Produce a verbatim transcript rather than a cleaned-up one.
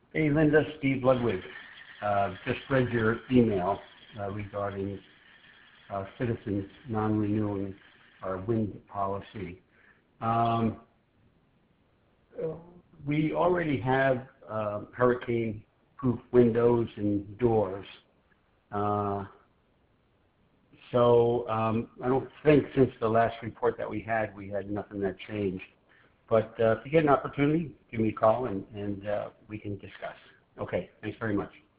Hey, Linda, Steve Ludwig. Uh, just read your email uh, regarding uh, citizens non-renewing our wind policy. Um, we already have uh, hurricane-proof windows and doors. Uh, so um, I don't think since the last report that we had, we had nothing that changed. But uh, if you get an opportunity, give me a call and, and uh, we can discuss. Okay, thanks very much.